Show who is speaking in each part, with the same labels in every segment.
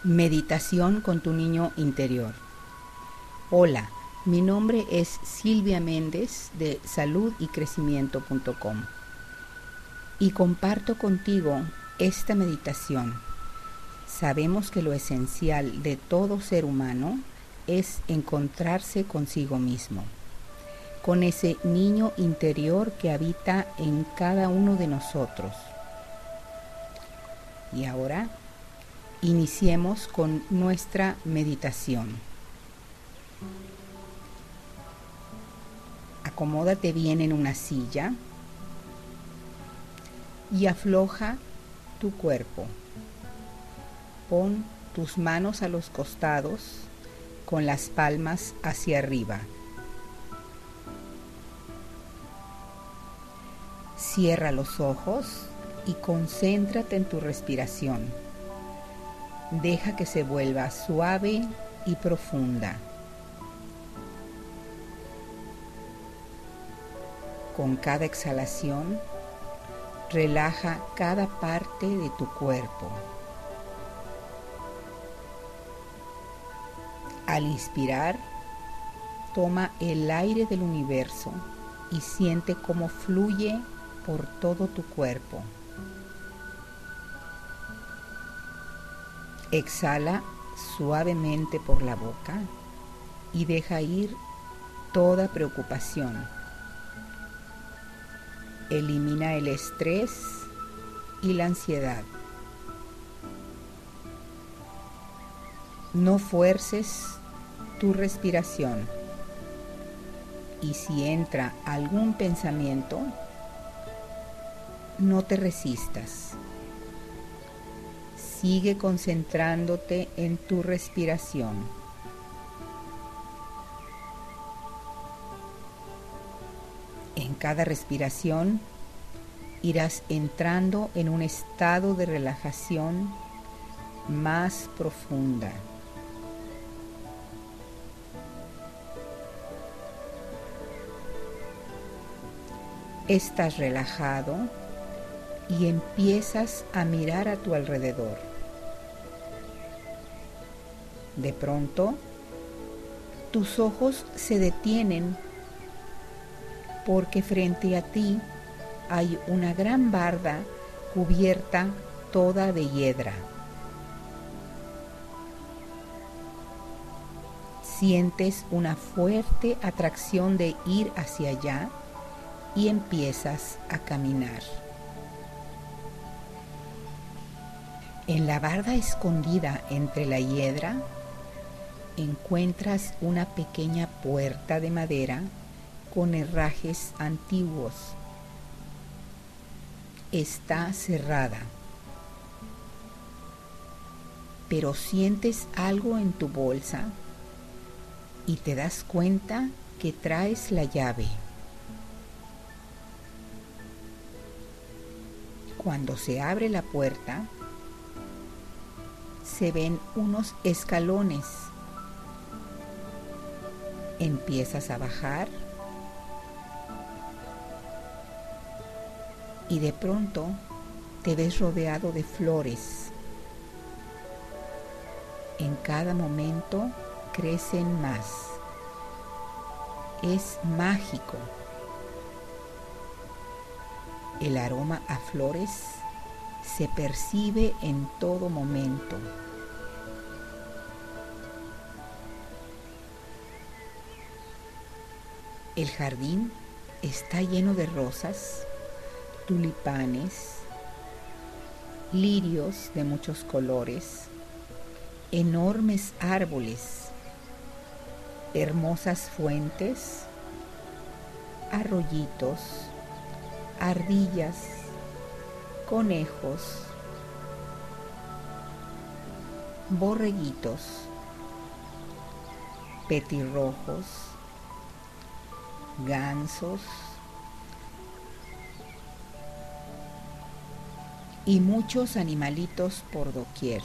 Speaker 1: Meditación con tu niño interior. Hola, mi nombre es Silvia Méndez de saludycrecimiento.com y comparto contigo esta meditación. Sabemos que lo esencial de todo ser humano es encontrarse consigo mismo, con ese niño interior que habita en cada uno de nosotros. Y ahora iniciemos con nuestra meditación. Acomódate bien en una silla y afloja tu cuerpo. Pon tus manos a los costados con las palmas hacia arriba. Cierra los ojos y concéntrate en tu respiración. Deja que se vuelva suave y profunda. Con cada exhalación, relaja cada parte de tu cuerpo. Al inspirar, toma el aire del universo y siente cómo fluye por todo tu cuerpo. Exhala suavemente por la boca y deja ir toda preocupación. Elimina el estrés y la ansiedad. No fuerces tu respiración y si entra algún pensamiento, no te resistas. Sigue concentrándote en tu respiración. En cada respiración irás entrando en un estado de relajación más profunda. Estás relajado y empiezas a mirar a tu alrededor. De pronto, tus ojos se detienen porque frente a ti hay una gran barda cubierta toda de hiedra. Sientes una fuerte atracción de ir hacia allá y empiezas a caminar. En la barda escondida entre la hiedra, encuentras una pequeña puerta de madera con herrajes antiguos. Está cerrada, pero sientes algo en tu bolsa y te das cuenta que traes la llave. Cuando se abre la puerta, se ven unos escalones. Empiezas a bajar y de pronto te ves rodeado de flores. En cada momento crecen más. Es mágico. El aroma a flores se percibe en todo momento. El jardín está lleno de rosas, tulipanes, lirios de muchos colores, enormes árboles, hermosas fuentes, arroyitos, ardillas, conejos, borreguitos, petirrojos, gansos y muchos animalitos por doquier.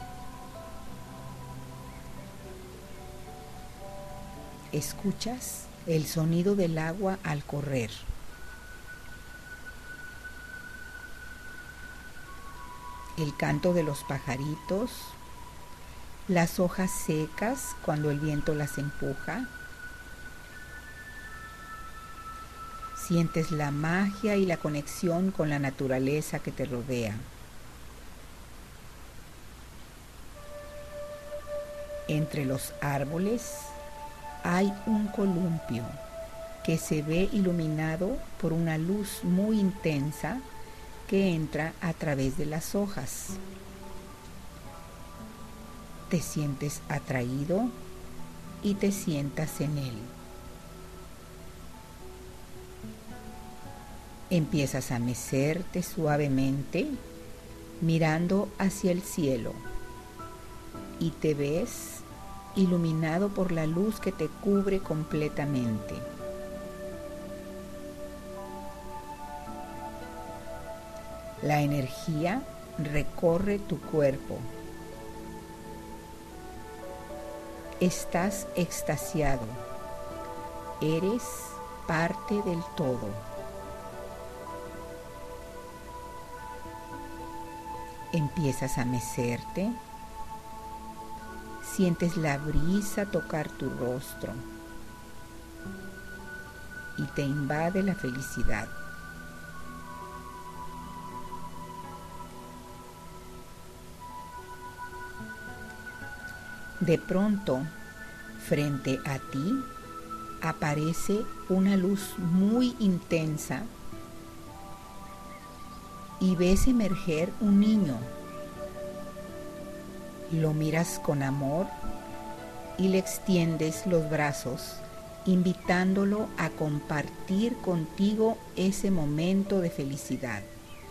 Speaker 1: Escuchas el sonido del agua al correr. el canto de los pajaritos las hojas secas cuando el viento las empuja. Sientes la magia y la conexión con la naturaleza que te rodea. Entre los árboles hay un columpio que se ve iluminado por una luz muy intensa que entra a través de las hojas. Te sientes atraído y te sientas en él. Empiezas a mecerte suavemente mirando hacia el cielo y te ves iluminado por la luz que te cubre completamente. La energía recorre tu cuerpo. Estás extasiado. Eres parte del todo. Empiezas a mecerte. Sientes la brisa tocar tu rostro y te invade la felicidad. De pronto, frente a ti, aparece una luz muy intensa y ves emerger un niño. Lo miras con amor y le extiendes los brazos, invitándolo a compartir contigo ese momento de felicidad.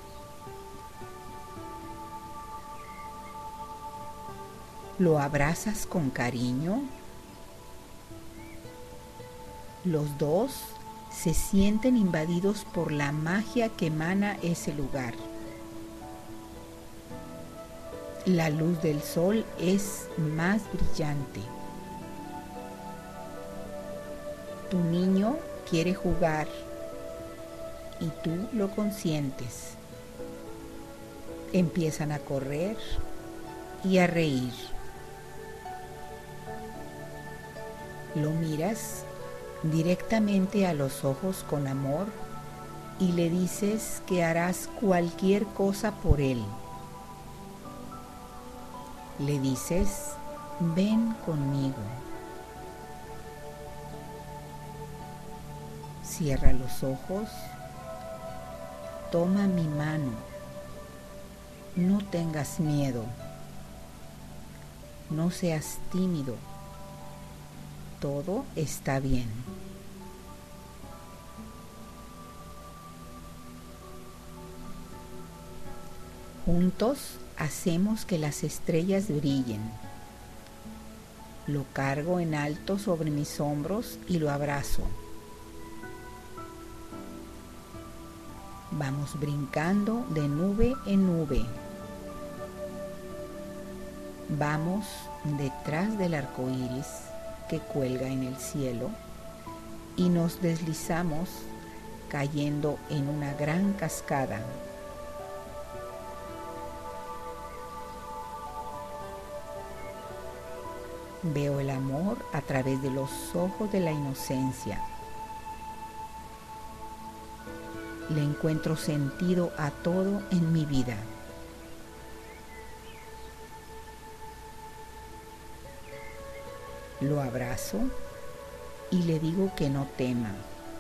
Speaker 1: Lo abrazas con cariño. Los dos se sienten invadidos por la magia que emana ese lugar. La luz del sol es más brillante. Tu niño quiere jugar y tú lo consientes. Empiezan a correr y a reír. Lo miras directamente a los ojos con amor y le dices que harás cualquier cosa por él. Le dices, ven conmigo. Cierra los ojos. Toma mi mano. No tengas miedo. No seas tímido. Todo está bien. Juntos hacemos que las estrellas brillen. Lo cargo en alto sobre mis hombros y lo abrazo. Vamos brincando de nube en nube. Vamos detrás del arco iris que cuelga en el cielo y nos deslizamos cayendo en una gran cascada. Veo el amor a través de los ojos de la inocencia. Le encuentro sentido a todo en mi vida. Lo abrazo y le digo que no tema.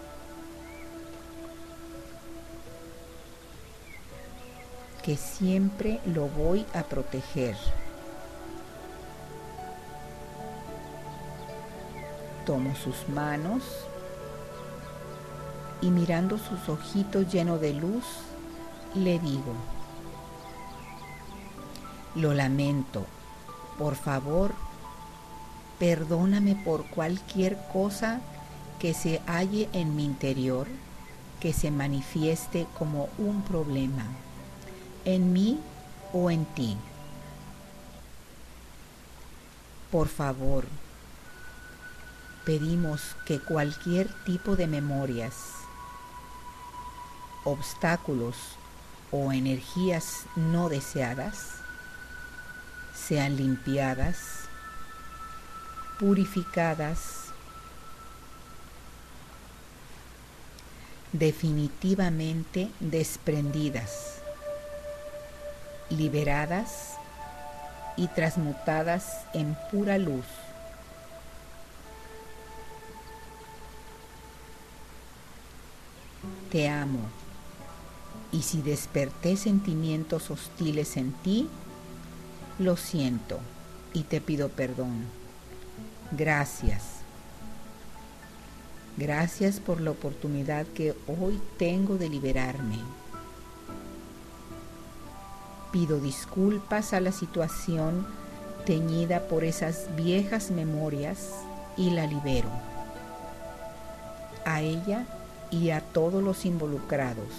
Speaker 1: Que siempre lo voy a proteger. Tomo sus manos y mirando sus ojitos llenos de luz, le digo, lo lamento, por favor, perdóname por cualquier cosa que se halle en mi interior, que se manifieste como un problema, en mí o en ti. Por favor, pedimos que cualquier tipo de memorias, obstáculos o energías no deseadas sean limpiadas purificadas, definitivamente desprendidas, liberadas y transmutadas en pura luz. Te amo, y si desperté sentimientos hostiles en ti, lo siento y te pido perdón. Gracias. Gracias por la oportunidad que hoy tengo de liberarme. Pido disculpas a la situación teñida por esas viejas memorias y la libero. A ella y a todos los involucrados.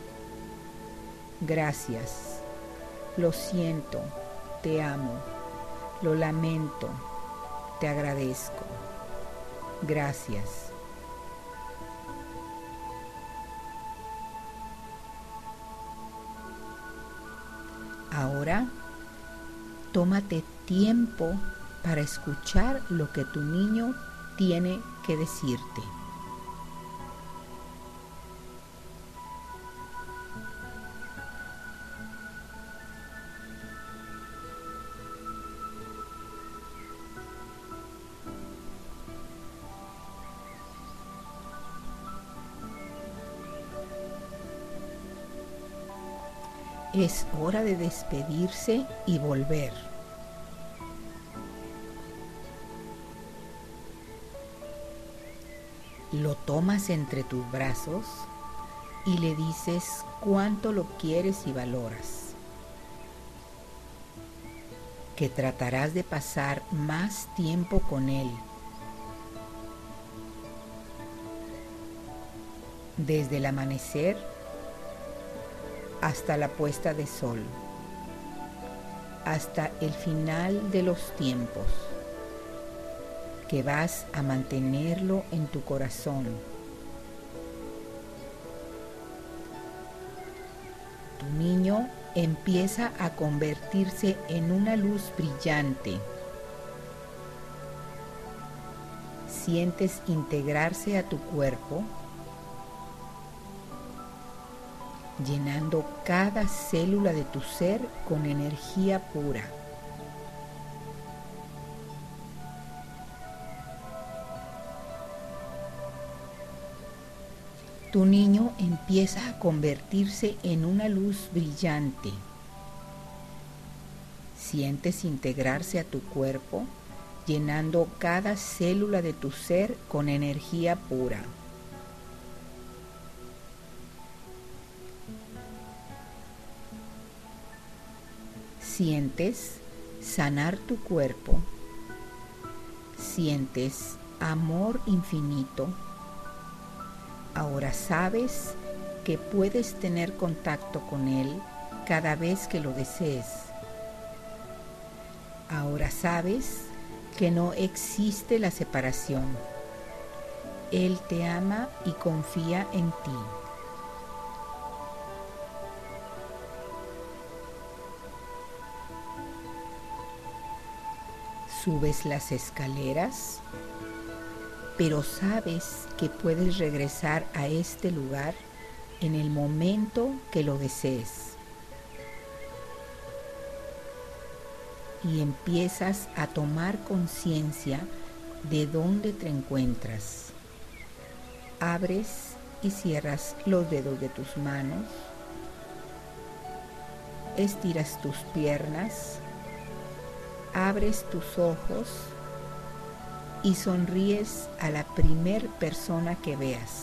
Speaker 1: Gracias. Lo siento. Te amo. Lo lamento. Te agradezco. Gracias. Ahora, tómate tiempo para escuchar lo que tu niño tiene que decirte. Es hora de despedirse y volver. Lo tomas entre tus brazos y le dices cuánto lo quieres y valoras. Que tratarás de pasar más tiempo con él. Desde el amanecer hasta la puesta de sol, hasta el final de los tiempos, que vas a mantenerlo en tu corazón. Tu niño empieza a convertirse en una luz brillante. Sientes integrarse a tu cuerpo, llenando cada célula de tu ser con energía pura. Tu niño empieza a convertirse en una luz brillante. Sientes integrarse a tu cuerpo, llenando cada célula de tu ser con energía pura. Sientes sanar tu cuerpo, sientes amor infinito. Ahora sabes que puedes tener contacto con él cada vez que lo desees. Ahora sabes que no existe la separación. Él te ama y confía en ti. Subes las escaleras, pero sabes que puedes regresar a este lugar en el momento que lo desees. Y empiezas a tomar conciencia de dónde te encuentras. Abres y cierras los dedos de tus manos. Estiras tus piernas. Abres tus ojos y sonríes a la primer persona que veas.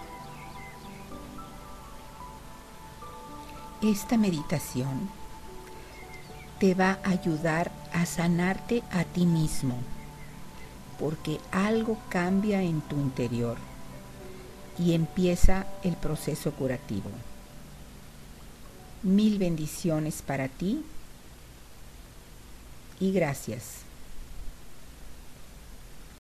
Speaker 1: Esta meditación te va a ayudar a sanarte a ti mismo, porque algo cambia en tu interior y empieza el proceso curativo. Mil bendiciones para ti y gracias.